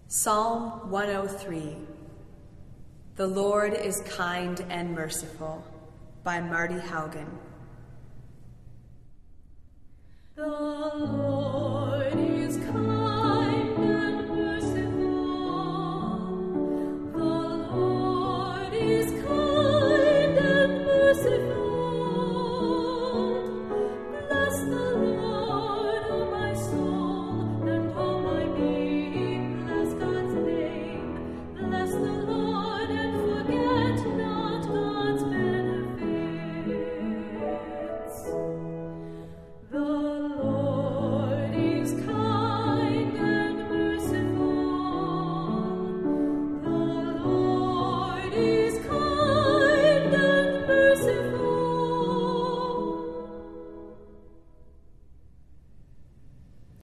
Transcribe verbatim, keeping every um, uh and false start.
Psalm one oh three, The Lord is Kind and Merciful, by Marty Haugen. The Lord